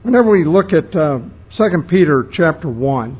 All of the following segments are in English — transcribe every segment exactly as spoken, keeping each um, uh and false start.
Whenever we look at uh, Second Peter chapter one,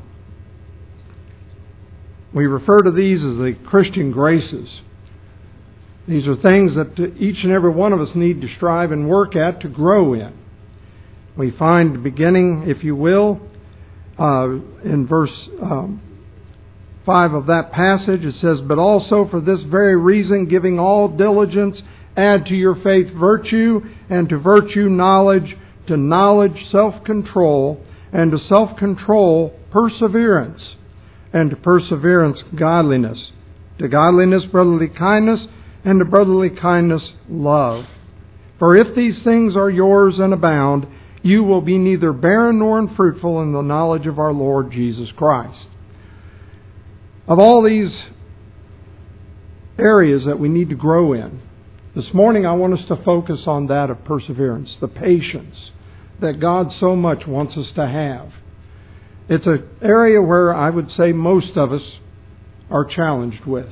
we refer to these as the Christian graces. These are things that each and every one of us need to strive and work at to grow in. We find the beginning, if you will, uh, in verse um, five of that passage. It says, "But also for this very reason, giving all diligence, add to your faith virtue, and to virtue knowledge, to knowledge self-control, and to self-control perseverance, and to perseverance godliness, to godliness brotherly kindness, and to brotherly kindness love. For if these things are yours and abound, you will be neither barren nor unfruitful in the knowledge of our Lord Jesus Christ." Of all these areas that we need to grow in, this morning I want us to focus on that of perseverance, the patience that God so much wants us to have. It's an area where I would say most of us are challenged with.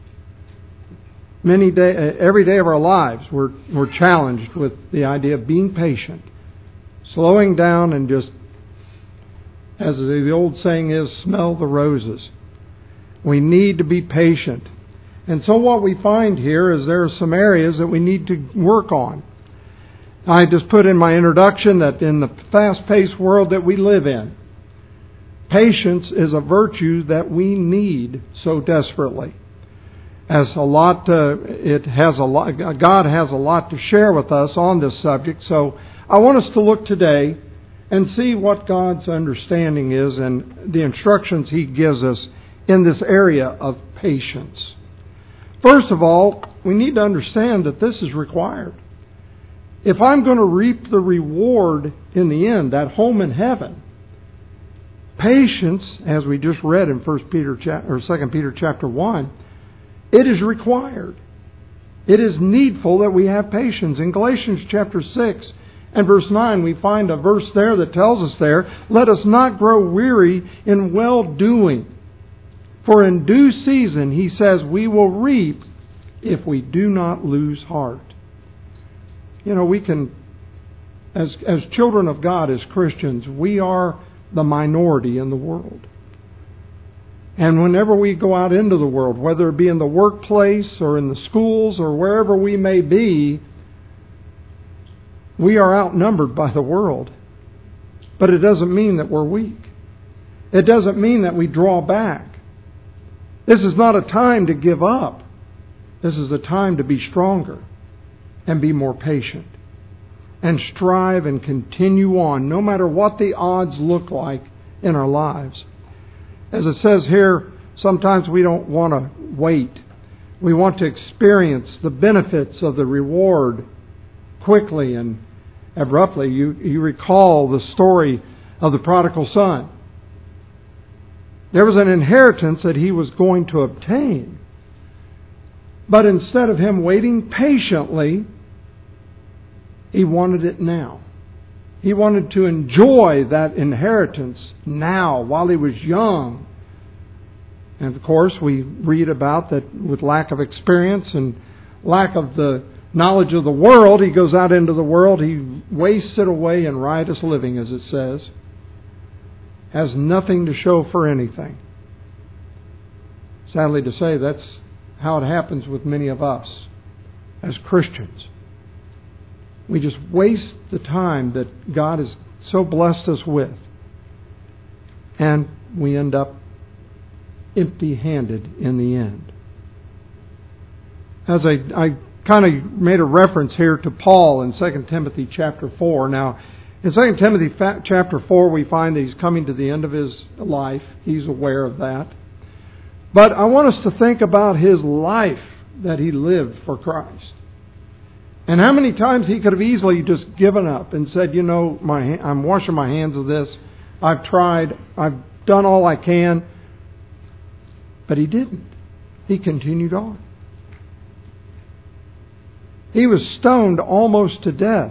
Many day, every day of our lives, we're, we're challenged with the idea of being patient, slowing down and just, as the old saying is, smell the roses. We need to be patient. And so what we find here is there are some areas that we need to work on. I just put in my introduction that in the fast-paced world that we live in, patience is a virtue that we need so desperately. As a lot, uh, it has a lot. God has a lot to share with us on this subject. So I want us to look today and see what God's understanding is and the instructions He gives us in this area of patience. First of all, we need to understand that this is required. If I'm going to reap the reward in the end, that home in heaven, patience, as we just read in First Peter or Second Peter chapter one, it is required. It is needful that we have patience. In Galatians chapter six and verse nine, we find a verse there that tells us there, "Let us not grow weary in well-doing. For in due season," he says, "we will reap if we do not lose heart." You know, we can, as, as children of God, as Christians, we are the minority in the world. And whenever we go out into the world, whether it be in the workplace or in the schools or wherever we may be, we are outnumbered by the world. But it doesn't mean that we're weak. It doesn't mean that we draw back. This is not a time to give up. This is a time to be stronger and be more patient and strive and continue on no matter what the odds look like in our lives. As it says here, sometimes we don't want to wait. We want to experience the benefits of the reward quickly and abruptly. You, you recall the story of the prodigal son. There was an inheritance that he was going to obtain. But instead of him waiting patiently, he wanted it now. He wanted to enjoy that inheritance now while he was young. And of course, we read about that with lack of experience and lack of the knowledge of the world, he goes out into the world, he wastes it away in riotous living, as it says. Has nothing to show for anything. Sadly to say, that's how it happens with many of us as Christians. We just waste the time that God has so blessed us with. And we end up empty-handed in the end. As I, I kind of made a reference here to Paul in Second Timothy chapter four. Now, in Second Timothy chapter four, we find that he's coming to the end of his life. He's aware of that. But I want us to think about his life that he lived for Christ. And how many times he could have easily just given up and said, you know, my, I'm washing my hands of this. I've tried. I've done all I can. But he didn't. He continued on. He was stoned almost to death.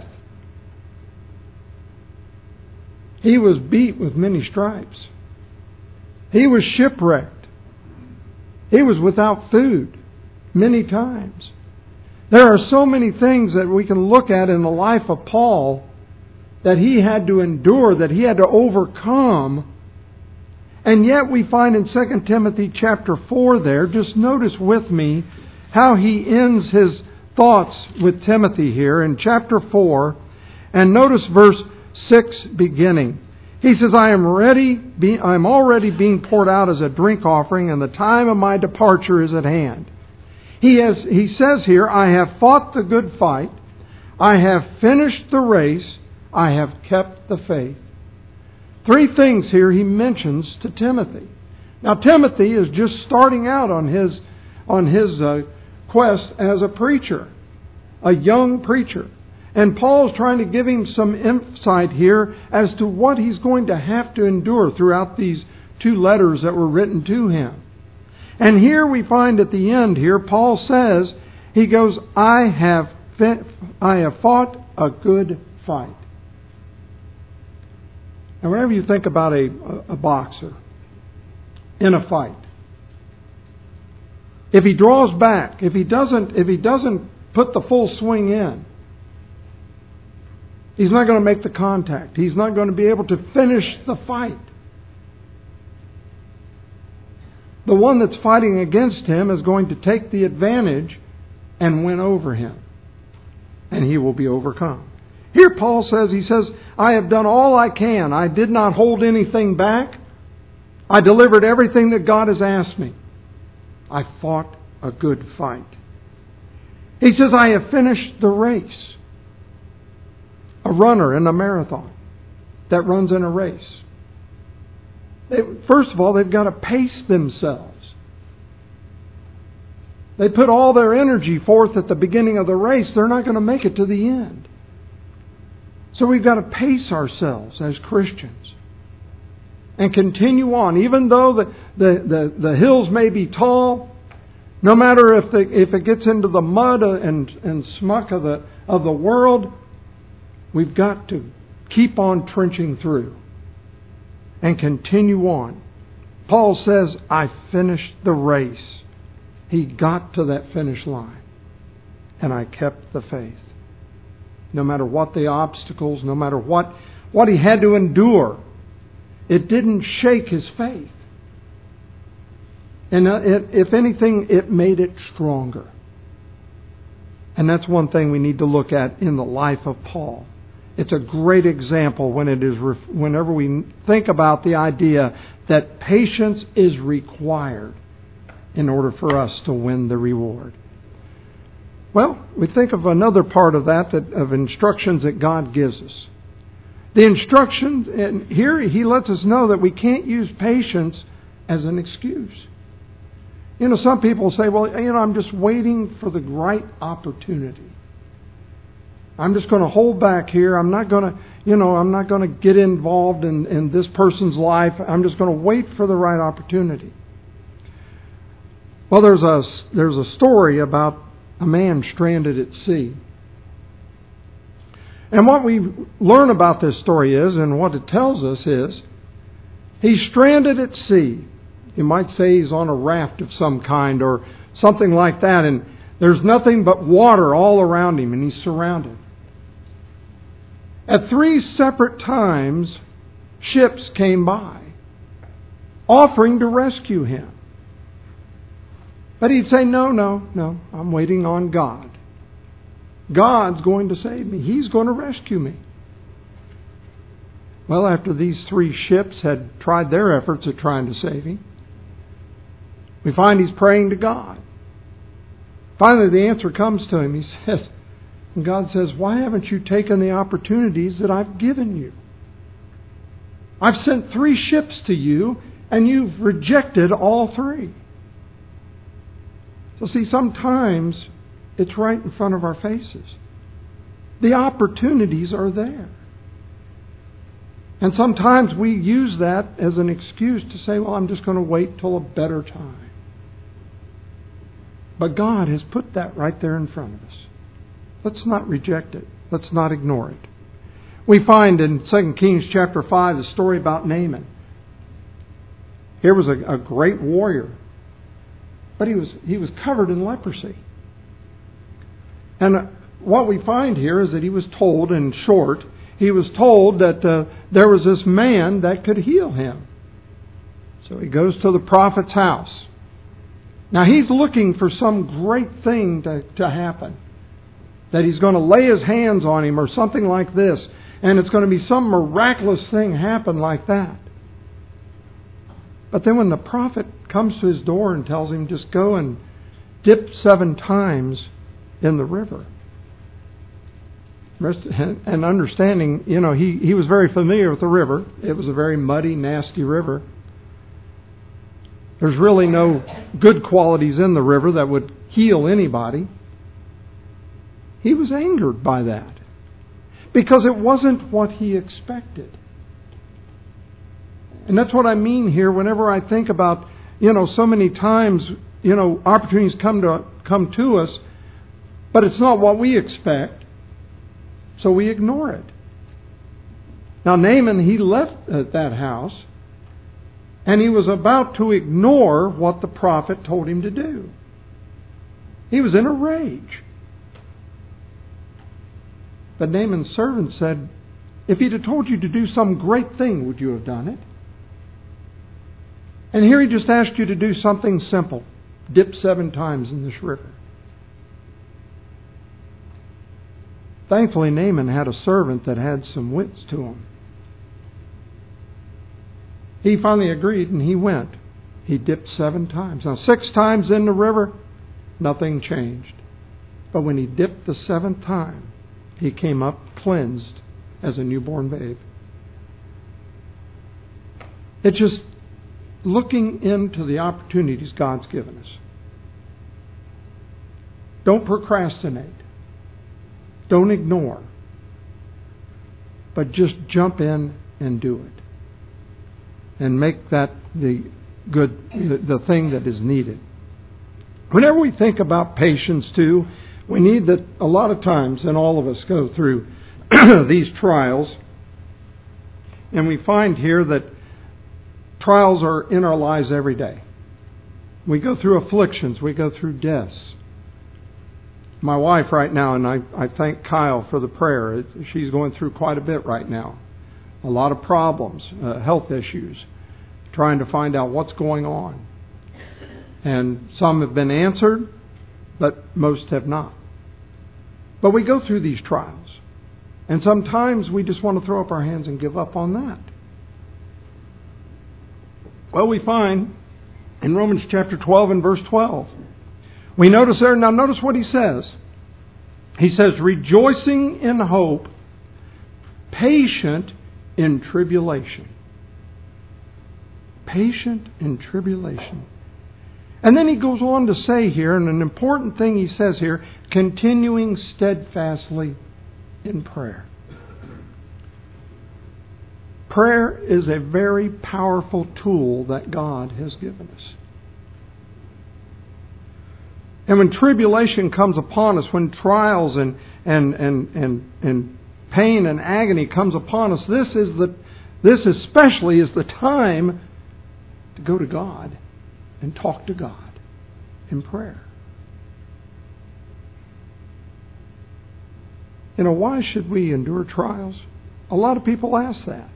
He was beat with many stripes. He was shipwrecked. He was without food many times. There are so many things that we can look at in the life of Paul that he had to endure, that he had to overcome. And yet we find in Second Timothy chapter four there, just notice with me how he ends his thoughts with Timothy here in chapter four. And notice verse six beginning. He says, I am ready, I am already being poured out as a drink offering, and the time of my departure is at hand. He has, he says here, I have fought the good fight, I have finished the race, I have kept the faith. Three things here he mentions to Timothy. Now Timothy is just starting out on his, on his uh, quest as a preacher, a young preacher. And Paul's trying to give him some insight here as to what he's going to have to endure throughout these two letters that were written to him. And here we find at the end here, Paul says, he goes, I have, I have fought a good fight. Now whenever you think about a, a boxer in a fight, if he draws back, if he doesn't, if he doesn't put the full swing in, he's not going to make the contact. He's not going to be able to finish the fight. The one that's fighting against him is going to take the advantage and win over him. And he will be overcome. Here Paul says, he says, I have done all I can. I did not hold anything back. I delivered everything that God has asked me. I fought a good fight. He says, I have finished the race. A runner in a marathon that runs in a race. They, first of all, they've got to pace themselves. They put all their energy forth at the beginning of the race. They're not going to make it to the end. So we've got to pace ourselves as Christians and continue on. Even though the, the, the, the hills may be tall, no matter if, the, if it gets into the mud and, and smuck of the, of the world, we've got to keep on trenching through and continue on. Paul says, I finished the race. He got to that finish line. And I kept the faith. No matter what the obstacles, no matter what, what he had to endure, it didn't shake his faith. And it, if anything, it made it stronger. And that's one thing we need to look at in the life of Paul. It's a great example when it is, whenever we think about the idea that patience is required in order for us to win the reward. Well, we think of another part of that, that of instructions that God gives us. The instructions, and here he lets us know that we can't use patience as an excuse. You know, some people say, well, you know, I'm just waiting for the right opportunity. I'm just going to hold back here. I'm not going to, you know, I'm not going to get involved in, in this person's life. I'm just going to wait for the right opportunity. Well, there's a, there's a story about a man stranded at sea. And what we learn about this story is, and what it tells us is, he's stranded at sea. You might say he's on a raft of some kind or something like that, and there's nothing but water all around him, and he's surrounded. At three separate times, ships came by, offering to rescue him. But he'd say, no, no, no, I'm waiting on God. God's going to save me. He's going to rescue me. Well, after these three ships had tried their efforts at trying to save him, we find he's praying to God. Finally, the answer comes to him. He says, and God says, why haven't you taken the opportunities that I've given you? I've sent three ships to you, and you've rejected all three. So see, sometimes it's right in front of our faces. The opportunities are there. And sometimes we use that as an excuse to say, well, I'm just going to wait till a better time. But God has put that right there in front of us. Let's not reject it. Let's not ignore it. We find in Second Kings chapter five the story about Naaman. Here was a, a great warrior, but he was he was covered in leprosy. And what we find here is that he was told, in short, he was told that uh, there was this man that could heal him. So he goes to the prophet's house. Now he's looking for some great thing to, to happen. That he's going to lay his hands on him or something like this. And it's going to be some miraculous thing happen like that. But then when the prophet comes to his door and tells him, just go and dip seven times in the river. And understanding, you know, he, he was very familiar with the river. It was a very muddy, nasty river. There's really no good qualities in the river that would heal anybody. He was angered by that because it wasn't what he expected. And that's what I mean here whenever I think about, you know, so many times, you know, opportunities come to come to us, but it's not what we expect, so we ignore it. Now Naaman, he left that house, and he was about to ignore what the prophet told him to do. He was in a rage. But Naaman's servant said, if he'd have told you to do some great thing, would you have done it? And here he just asked you to do something simple. Dip seven times in this river. Thankfully, Naaman had a servant that had some wits to him. He finally agreed and he went. He dipped seven times. Now, six times in the river, nothing changed. But when he dipped the seventh time, he came up cleansed as a newborn babe. It's just looking into the opportunities God's given us. Don't procrastinate. Don't ignore. But just jump in and do it. And make that the good, the thing that is needed. Whenever we think about patience too, we need that a lot of times, and all of us go through these trials, and we find here that trials are in our lives every day. We go through afflictions, we go through deaths. My wife right now, and I, I thank Kyle for the prayer, she's going through quite a bit right now. A lot of problems, uh, health issues, trying to find out what's going on. And some have been answered, but most have not. But we go through these trials. And sometimes we just want to throw up our hands and give up on that. Well, we find in Romans chapter twelve and verse twelve, we notice there, now notice what he says. He says, rejoicing in hope, patient in tribulation. Patient in tribulation. And then he goes on to say here, and an important thing he says here, continuing steadfastly in prayer. Prayer is a very powerful tool that God has given us. And when tribulation comes upon us, when trials and and and and, and pain and agony comes upon us, this is the this especially is the time to go to God and talk to God in prayer. You know, why should we endure trials? A lot of people ask that.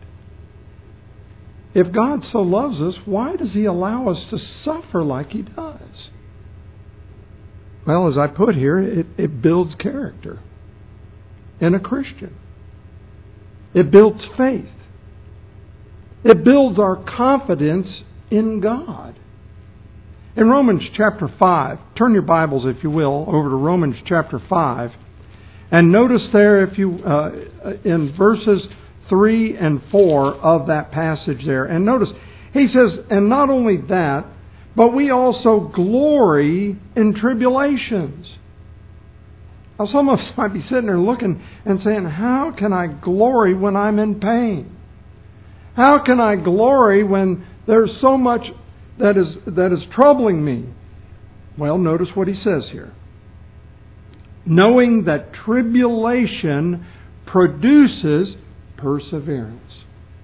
If God so loves us, why does He allow us to suffer like He does? Well, as I put here, it, it builds character in a Christian. It builds faith. It builds our confidence in God. In Romans chapter five, turn your Bibles, if you will, over to Romans chapter five. And notice there, if you uh, in verses three and four of that passage there. And notice, he says, and not only that, but we also glory in tribulations. Now some of us might be sitting there looking and saying, how can I glory when I'm in pain? How can I glory when there's so much that is that is troubling me? Well, notice what he says here. Knowing that tribulation produces perseverance.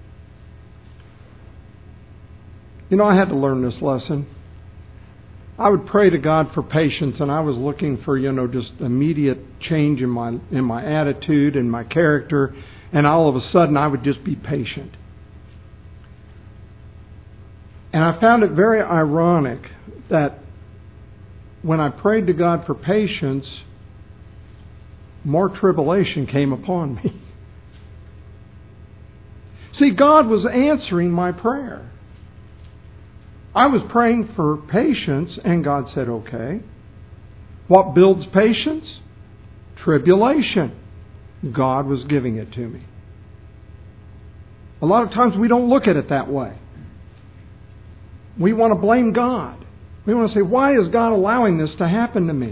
You know, I had to learn this lesson. I would pray to God for patience, and I was looking for, you know, just immediate change in my in my attitude and my character, and all of a sudden I would just be patient. And I found it very ironic that when I prayed to God for patience, more tribulation came upon me. See, God was answering my prayer. I was praying for patience, and God said, okay. What builds patience? Tribulation. God was giving it to me. A lot of times we don't look at it that way. We want to blame God. We want to say, why is God allowing this to happen to me?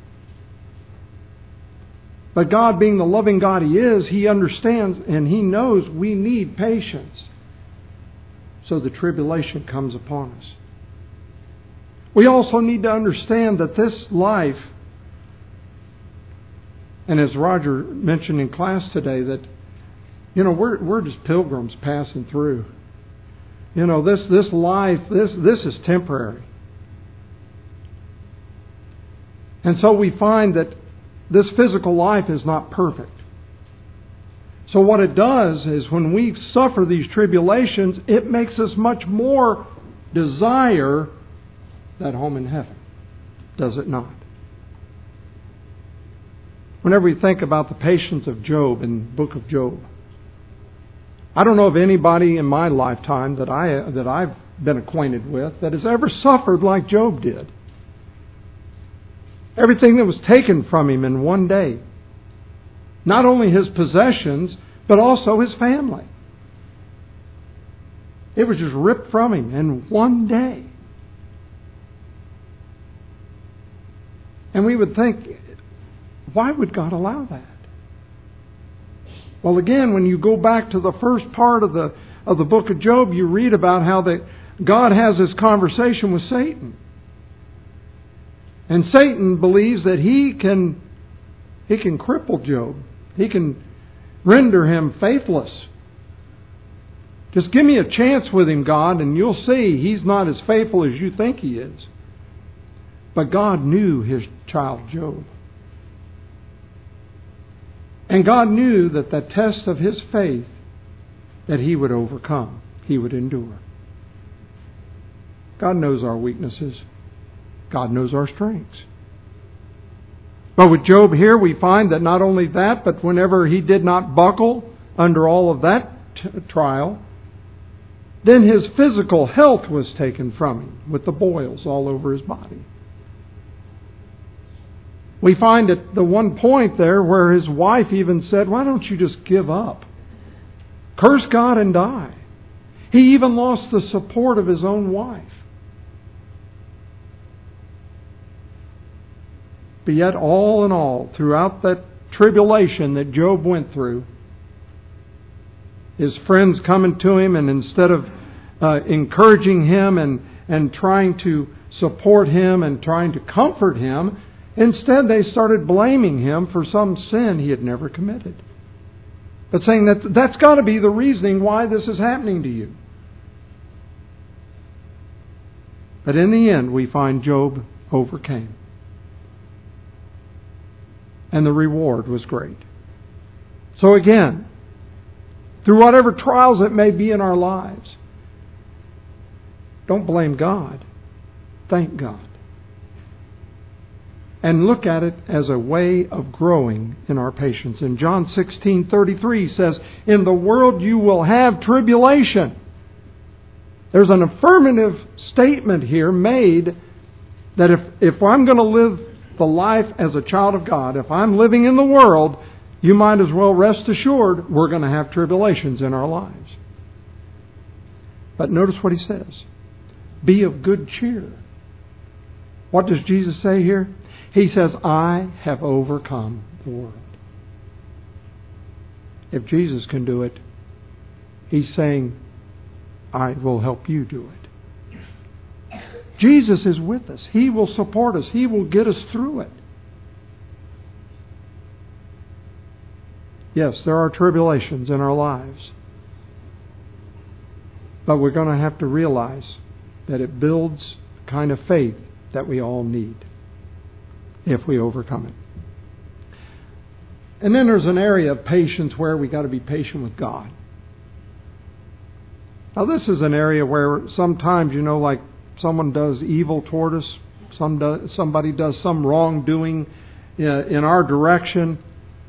But God, being the loving God He is, He understands and He knows we need patience. So the tribulation comes upon us. We also need to understand that this life, and as Roger mentioned in class today, that, you know, we're we're just pilgrims passing through. You know, this this life, this this is temporary. And so we find that this physical life is not perfect. So what it does is when we suffer these tribulations, it makes us much more desire that home in heaven. Does it not? Whenever we think about the patience of Job in the book of Job, I don't know of anybody in my lifetime that I that I've been acquainted with that has ever suffered like Job did. Everything that was taken from him in one day. Not only his possessions, but also his family. It was just ripped from him in one day. And we would think, why would God allow that? Well, again, when you go back to the first part of the of the book of Job, you read about how that God has this conversation with Satan. And Satan believes that he can he can cripple Job. He can render him faithless. Just give me a chance with him, God, and you'll see he's not as faithful as you think he is. But God knew His child Job. And God knew that the test of his faith that he would overcome, he would endure. God knows our weaknesses. God knows our strengths. But with Job here, we find that not only that, but whenever he did not buckle under all of that t- trial, then his physical health was taken from him with the boils all over his body. We find at the one point there where his wife even said, why don't you just give up? Curse God and die. He even lost the support of his own wife. But yet all in all, throughout that tribulation that Job went through, his friends coming to him and instead of uh, encouraging him and, and trying to support him and trying to comfort him, instead, they started blaming him for some sin he had never committed. But saying that that's got to be the reasoning why this is happening to you. But in the end, we find Job overcame. And the reward was great. So again, through whatever trials it may be in our lives, don't blame God. Thank God. And look at it as a way of growing in our patience. In John sixteen thirty-three says, in the world you will have tribulation. There's an affirmative statement here made that if, if I'm going to live the life as a child of God, if I'm living in the world, you might as well rest assured we're going to have tribulations in our lives. But notice what He says. Be of good cheer. What does Jesus say here? He says, I have overcome the world. If Jesus can do it, He's saying, I will help you do it. Jesus is with us. He will support us. He will get us through it. Yes, there are tribulations in our lives. But we're going to have to realize that it builds the kind of faith that we all need if we overcome it. And then there's an area of patience where we got to be patient with God. Now this is an area where sometimes, you know, like someone does evil toward us, some do, somebody does some wrongdoing in, in our direction.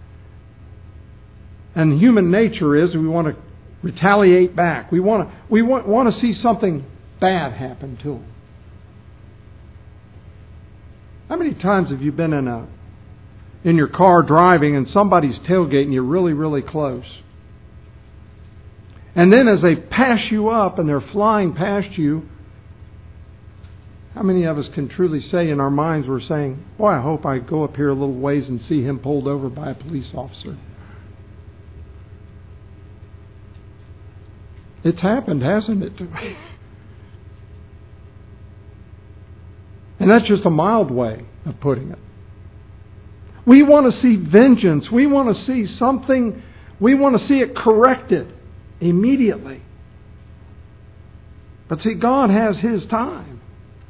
And human nature is we want to retaliate back. We want to we want, want to see something bad happen to them. How many times have you been in a in your car driving and somebody's tailgating you really, really close? And then as they pass you up and they're flying past you, how many of us can truly say in our minds we're saying, boy, I hope I go up here a little ways and see him pulled over by a police officer. It's happened, hasn't it? And that's just a mild way of putting it. We want to see vengeance. We want to see something, we want to see it corrected immediately. But see, God has His time.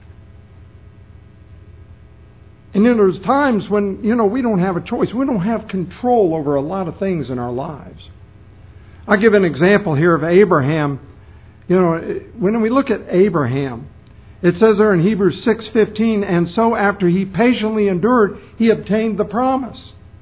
And then there's times when, you know, we don't have a choice. We don't have control over a lot of things in our lives. I'll give an example here of Abraham. You know, when we look at Abraham, it says there in Hebrews six fifteen, and so after he patiently endured, he obtained the promise.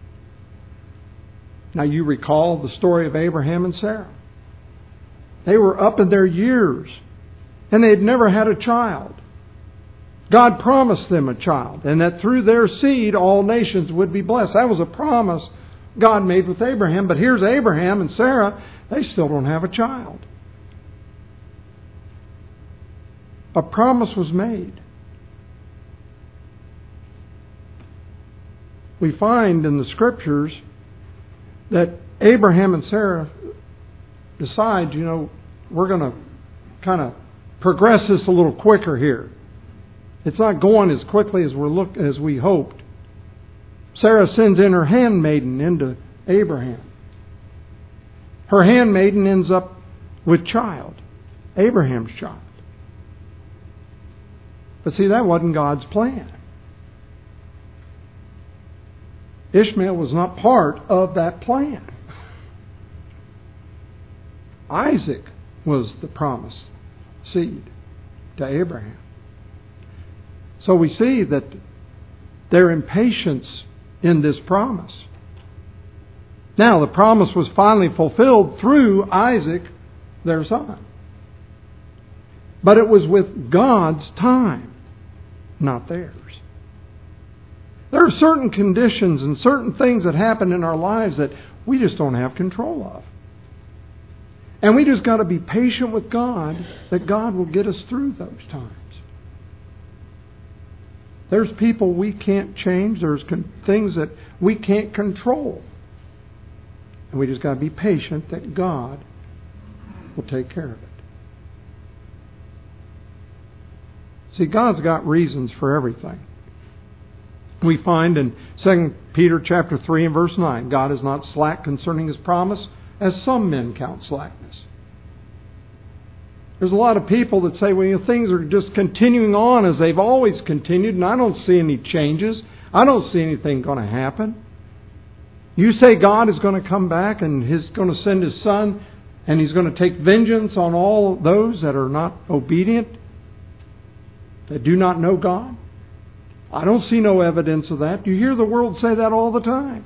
Now you recall the story of Abraham and Sarah. They were up in their years, and they had never had a child. God promised them a child, and that through their seed all nations would be blessed. That was a promise God made with Abraham. But here's Abraham and Sarah, they still don't have a child. A promise was made. We find in the Scriptures that Abraham and Sarah decide, you know, we're going to kind of progress this a little quicker here. It's not going as quickly as we're look as we hoped. Sarah sends in her handmaiden into Abraham. Her handmaiden ends up with child, Abraham's child. But see, that wasn't God's plan. Ishmael was not part of that plan. Isaac was the promised seed to Abraham. So we see that their impatience in this promise. Now, the promise was finally fulfilled through Isaac, their son. But it was with God's time, not theirs. There are certain conditions and certain things that happen in our lives that we just don't have control of. And we just got to be patient with God that God will get us through those times. There's people we can't change. There's con- things that we can't control. And we just got to be patient that God will take care of it. See, God's got reasons for everything. We find in Second Peter chapter three and verse nine, God is not slack concerning His promise, as some men count slackness. There's a lot of people that say, well, you know, things are just continuing on as they've always continued, and I don't see any changes. I don't see anything going to happen. You say God is going to come back and He's going to send His Son, and He's going to take vengeance on all those that are not obedient, that do not know God. I don't see no evidence of that. You hear the world say that all the time.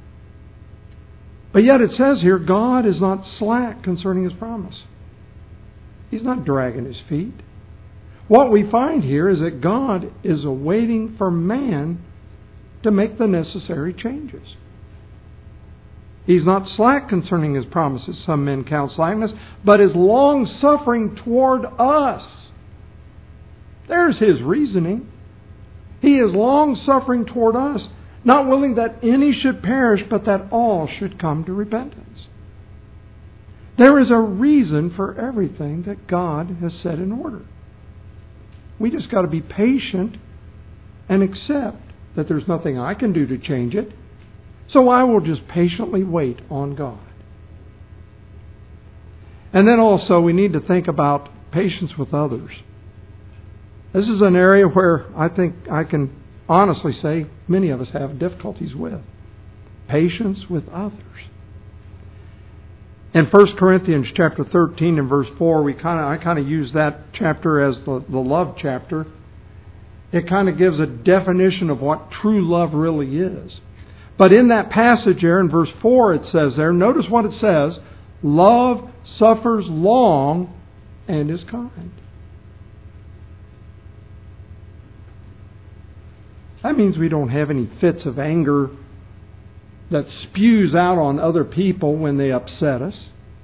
But yet it says here, God is not slack concerning His promise. He's not dragging His feet. What we find here is that God is awaiting for man to make the necessary changes. He's not slack concerning His promises, some men count slackness, but is long-suffering toward us. There's His reasoning. He is long-suffering toward us, not willing that any should perish, but that all should come to repentance. There is a reason for everything that God has set in order. We just got to be patient and accept that there's nothing I can do to change it. So I will just patiently wait on God. And then also we need to think about patience with others. This is an area where I think I can honestly say many of us have difficulties with. patience with others. In First Corinthians chapter thirteen and verse four, we kind of I kind of use that chapter as the, the love chapter. It kind of gives a definition of what true love really is. But in that passage there in verse four, it says there, notice what it says, love suffers long and is kind. That means we don't have any fits of anger that spews out on other people when they upset us.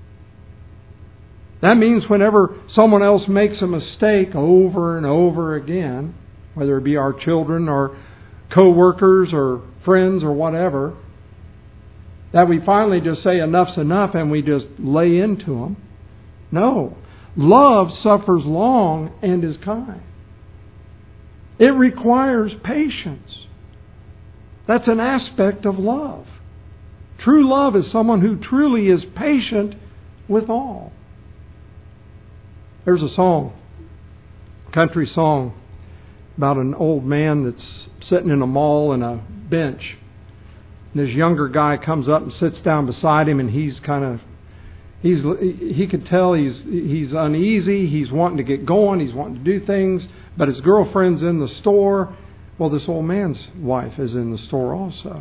That means whenever someone else makes a mistake over and over again, whether it be our children or co-workers or friends or whatever, that we finally just say enough's enough and we just lay into them. No. Love suffers long and is kind. It requires patience. That's an aspect of love. True love is someone who truly is patient with all. There's a song, country song, about an old man that's sitting in a mall in a bench. And this younger guy comes up and sits down beside him, and he's kind of, he's he could tell he's he's uneasy. He's wanting to get going. He's wanting to do things. But his girlfriend's in the store. Well, this old man's wife is in the store also.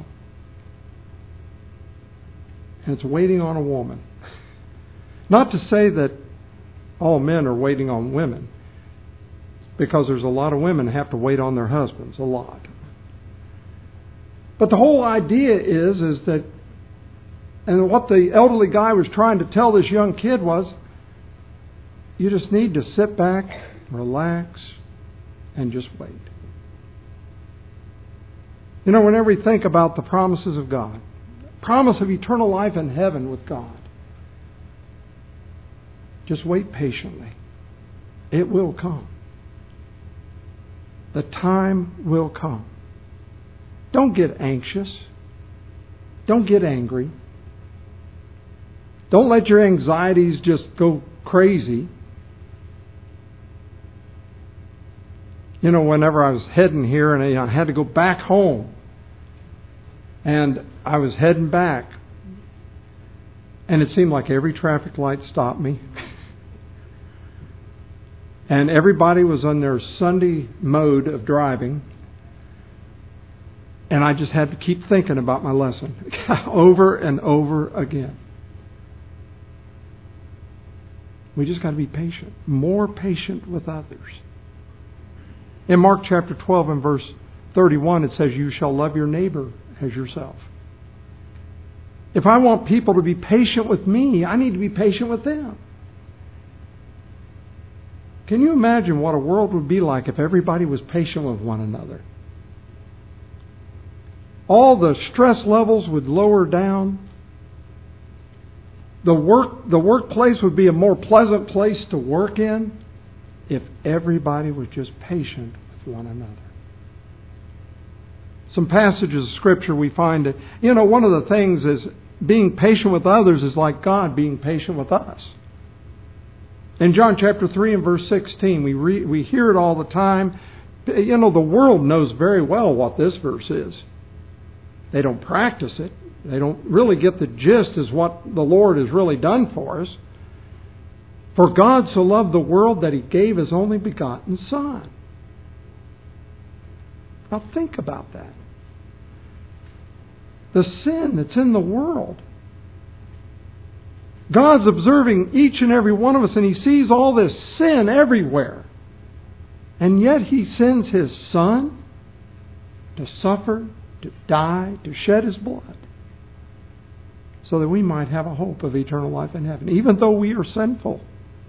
And it's waiting on a woman. Not to say that all men are waiting on women, because there's a lot of women that have to wait on their husbands, a lot. But the whole idea is, is that, and what the elderly guy was trying to tell this young kid was, you just need to sit back, relax, and just wait. You know, whenever we think about the promises of God, promise of eternal life in heaven with God, just wait patiently. It will come. The time will come. Don't get anxious. Don't get angry. Don't let your anxieties just go crazy. You know, whenever I was heading here and I had to go back home, and I was heading back, and it seemed like every traffic light stopped me. And everybody was on their Sunday mode of driving. And I just had to keep thinking about my lesson over and over again. We just got to be patient. More patient with others. In Mark chapter twelve and verse thirty-one, it says, you shall love your neighbor as yourself. If I want people to be patient with me, I need to be patient with them. Can you imagine what a world would be like if everybody was patient with one another? All the stress levels would lower down. The work, the workplace would be a more pleasant place to work in if everybody was just patient with one another. Some passages of Scripture we find that, you know, one of the things is being patient with others is like God being patient with us. In John chapter three and verse sixteen, we re, we hear it all the time. You know, the world knows very well what this verse is. They don't practice it. They don't really get the gist as what the Lord has really done for us. For God so loved the world that He gave His only begotten Son. Now think about that. The sin that's in the world. God's observing each and every one of us, and He sees all this sin everywhere. And yet He sends His Son to suffer, to die, to shed His blood, so that we might have a hope of eternal life in heaven, even though we are sinful.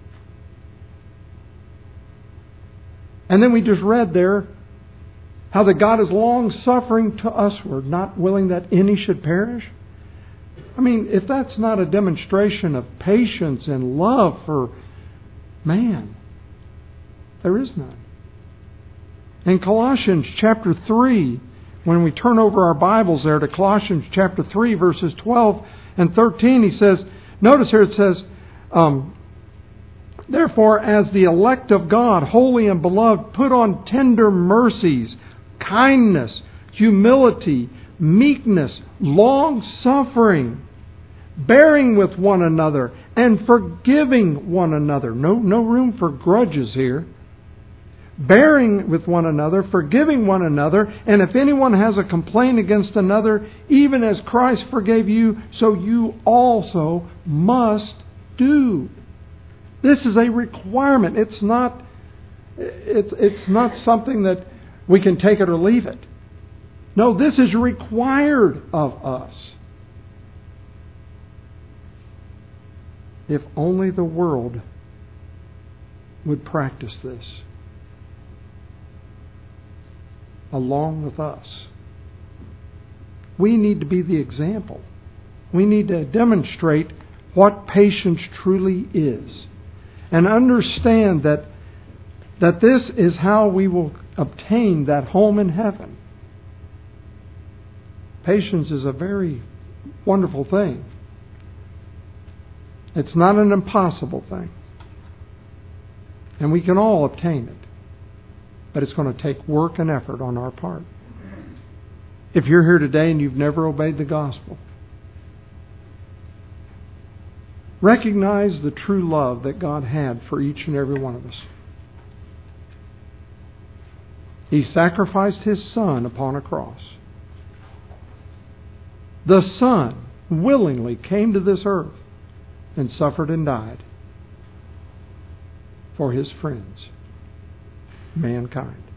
And then we just read there how that God is long-suffering to usward, not willing that any should perish. I mean, if that's not a demonstration of patience and love for man, there is none. In Colossians chapter three, when we turn over our Bibles there to Colossians chapter three, verses twelve and thirteen, he says, notice here it says, um, therefore, as the elect of God, holy and beloved, put on tender mercies, kindness, humility, meekness, long-suffering, bearing with one another, and forgiving one another. No, no room for grudges here. Bearing with one another, forgiving one another, and if anyone has a complaint against another, even as Christ forgave you, so you also must do. This is a requirement. It's not, it's, it's not something that we can take it or leave it. No, this is required of us. If only the world would practice this along with us. We need to be the example. We need to demonstrate what patience truly is and understand that, that this is how we will obtain that home in heaven. Patience is a very wonderful thing. It's not an impossible thing. And we can all obtain it. But it's going to take work and effort on our part. If you're here today and you've never obeyed the gospel, recognize the true love that God had for each and every one of us. He sacrificed His Son upon a cross. The Son willingly came to this earth and suffered and died for His friends, mankind.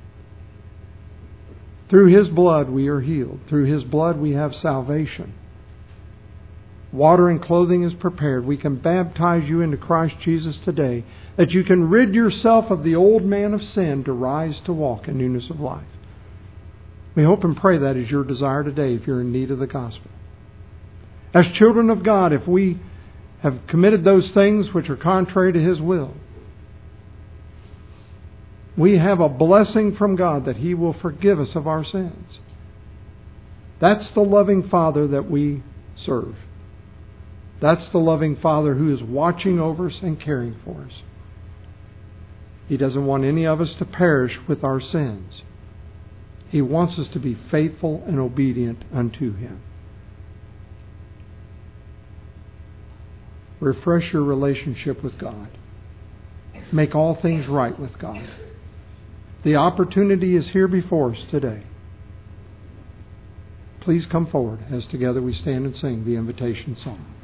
Through His blood we are healed. Through His blood we have salvation. Water and clothing is prepared. We can baptize you into Christ Jesus today, that you can rid yourself of the old man of sin to rise to walk in newness of life. We hope and pray that is your desire today if you're in need of the gospel. As children of God, if we have committed those things which are contrary to His will, we have a blessing from God that He will forgive us of our sins. That's the loving Father that we serve. That's the loving Father who is watching over us and caring for us. He doesn't want any of us to perish with our sins. He wants us to be faithful and obedient unto Him. Refresh your relationship with God. Make all things right with God. The opportunity is here before us today. Please come forward as together we stand and sing the invitation song.